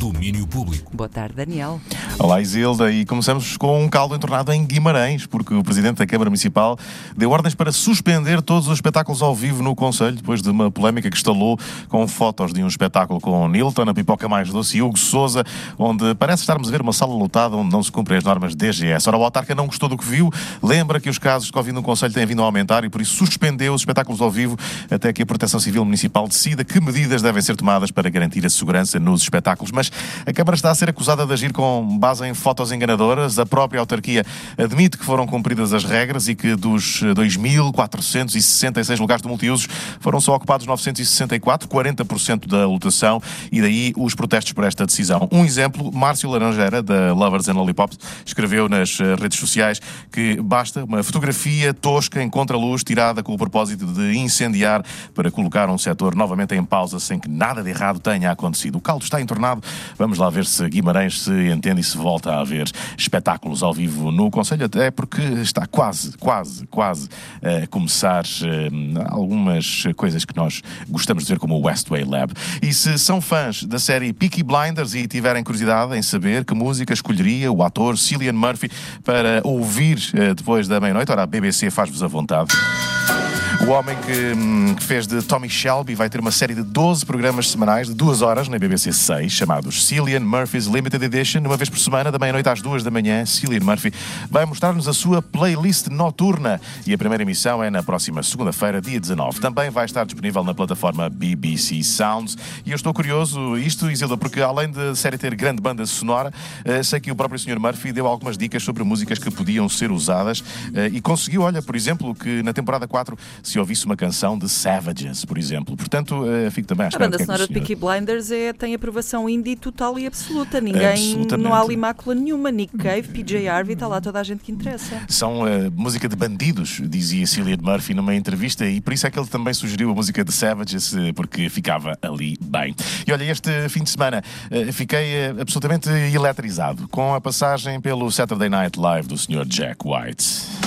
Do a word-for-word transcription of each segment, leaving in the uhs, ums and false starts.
Domínio Público. Boa tarde, Daniel. Olá, Isilda, e começamos com um caldo entornado em Guimarães, porque o Presidente da Câmara Municipal deu ordens para suspender todos os espetáculos ao vivo no Conselho, depois de uma polémica que estalou com fotos de um espetáculo com Nilton, a Pipoca Mais Doce e Hugo Sousa, onde parece estarmos a ver uma sala lotada onde não se cumprem as normas D G S. Ora, o autarca não gostou do que viu, lembra que os casos de Covid no Conselho têm vindo a aumentar e por isso suspendeu os espetáculos ao vivo até que a Proteção Civil Municipal decida que medidas devem ser tomadas para garantir a segurança nos espetáculos. Mas a Câmara está a ser acusada de agir com base em fotos enganadoras. A própria autarquia admite que foram cumpridas as regras e que dos dois mil quatrocentos e sessenta e seis lugares de multiusos foram só ocupados novecentos e sessenta e quatro, quarenta por cento da lotação, e daí os protestos por esta decisão. Um exemplo, Márcio Laranjeira, da Lovers and Lollipops, escreveu nas redes sociais que basta uma fotografia tosca em contraluz tirada com o propósito de incendiar para colocar um setor novamente em pausa sem que nada de errado tenha acontecido. O caldo está entornado. Vamos lá ver se Guimarães se entende e se volta a haver espetáculos ao vivo no Conselho, até porque está quase, quase, quase a começar uh, algumas coisas que nós gostamos de ver, como o Westway Lab. E se são fãs da série Peaky Blinders e tiverem curiosidade em saber que música escolheria o ator Cillian Murphy para ouvir uh, depois da meia-noite, ora, a B B C faz-vos a vontade. O homem que, que fez de Tommy Shelby vai ter uma série de doze programas semanais de duas horas na B B C seis, chamados Cillian Murphy's Limited Edition. Uma vez por semana, da meia-noite às duas da manhã, Cillian Murphy vai mostrar-nos a sua playlist noturna. E a primeira emissão é na próxima segunda-feira, dia dezanove. Também vai estar disponível na plataforma B B C Sounds. E eu estou curioso, isto, Isilda, porque além da série ter grande banda sonora, sei que o próprio senhor Murphy deu algumas dicas sobre músicas que podiam ser usadas e conseguiu, olha, por exemplo, que na temporada quatro se ouvisse uma canção de Savages, por exemplo. Portanto, uh, fico também à espera. A banda de sonora é de Peaky Blinders é, tem aprovação indie total e absoluta. Ninguém, não há ali mácula nenhuma. Nick Cave, P J Harvey, está lá toda a gente que interessa. São uh, música de bandidos, dizia Cillian Murphy numa entrevista, e por isso é que ele também sugeriu a música de Savages, uh, porque ficava ali bem. E olha, este fim de semana uh, fiquei uh, absolutamente eletrizado com a passagem pelo Saturday Night Live do senhor Jack White.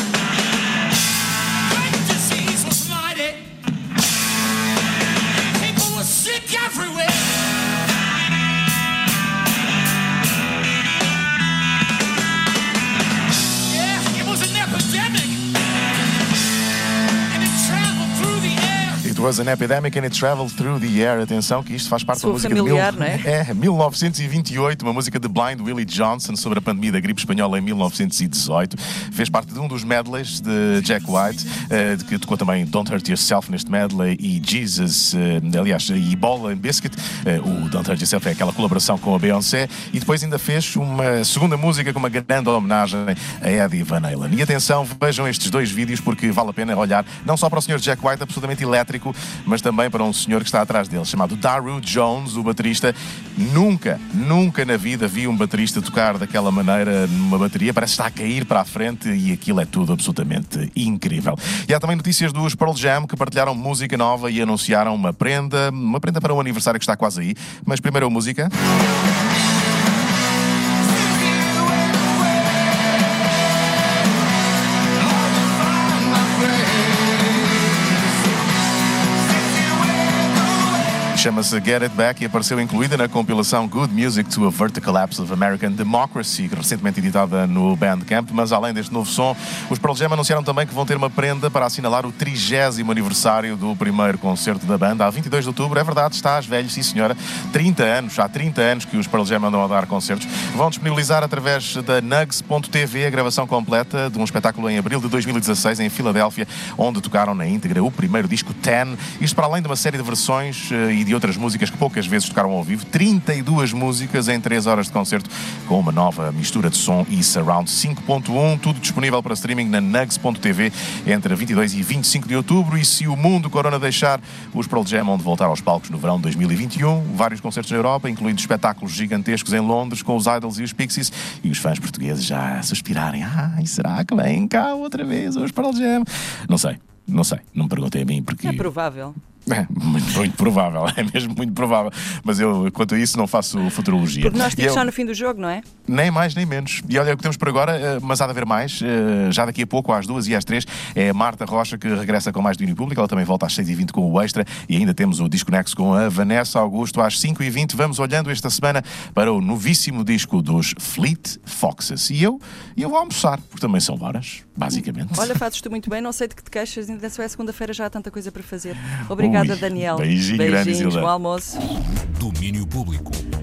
It was an epidemic and it traveled through the air. Atenção que isto faz parte Sou da música familiar, de mil... não é? É, mil novecentos e vinte e oito, uma música de Blind Willie Johnson sobre a pandemia da gripe espanhola em mil novecentos e dezoito. Fez parte de um dos medleys de Jack White, uh, de que tocou também Don't Hurt Yourself neste medley e Jesus, uh, aliás, e Bola and Biscuit. Uh, o Don't Hurt Yourself é aquela colaboração com a Beyoncé, e depois ainda fez uma segunda música com uma grande homenagem a Eddie Van Halen. E atenção, vejam estes dois vídeos porque vale a pena olhar não só para o senhor Jack White, absolutamente elétrico, mas também para um senhor que está atrás dele, chamado Daru Jones, o baterista. Nunca, nunca na vida vi um baterista tocar daquela maneira numa bateria. Parece que está a cair para a frente e aquilo é tudo absolutamente incrível. E há também notícias dos Pearl Jam, que partilharam música nova e anunciaram uma prenda, uma prenda para um aniversário que está quase aí. Mas primeiro a música. Chama-se Get It Back e apareceu incluída na compilação Good Music to Avert the Collapse of American Democracy, recentemente editada no Bandcamp. Mas além deste novo som, os Pearl Jam anunciaram também que vão ter uma prenda para assinalar o trigésimo aniversário do primeiro concerto da banda, a vinte e dois de outubro. É verdade, está às velhas, sim senhora. trinta anos, há trinta anos que os Pearl Jam andam a dar concertos. Vão disponibilizar através da Nugs ponto T V a gravação completa de um espetáculo em abril de dois mil e dezasseis em Filadélfia, onde tocaram na íntegra o primeiro disco Ten. Isto para além de uma série de versões uh, e de outras músicas que poucas vezes tocaram ao vivo. trinta e duas músicas em três horas de concerto, com uma nova mistura de som e surround cinco ponto um, tudo disponível para streaming na Nugs ponto T V entre vinte e dois e vinte e cinco de outubro. E se o mundo corona deixar, os Pearl Jam vão de voltar aos palcos no verão de dois mil e vinte e um, vários concertos na Europa, incluindo espetáculos gigantescos em Londres com os Idols e os Pixies, e os fãs portugueses já a suspirarem: ai, será que vem cá outra vez os Pearl Jam? Não sei. Não sei, não me perguntei a mim porque... É provável. É, muito, muito provável, é mesmo muito provável. Mas eu, quanto a isso, não faço futurologia. Porque nós temos eu... só no fim do jogo, não é? Nem mais, nem menos. E olha o que temos por agora, mas há de haver mais. Já daqui a pouco, às duas e às três, é a Marta Rocha que regressa com mais domínio público. Ela também volta às seis e vinte com o Extra. E ainda temos o Desconexo com a Vanessa Augusto às cinco e vinte. Vamos olhando esta semana para o novíssimo disco dos Fleet Foxes. E eu, eu vou almoçar, porque também são horas, basicamente. Olha, fazes-te muito bem. Não sei de que te queixas, ainda só é segunda-feira, já há tanta coisa para fazer. Obrigada, Ui, Daniel. Beijinho, Beijinhos, grande, bom almoço. Domínio Público.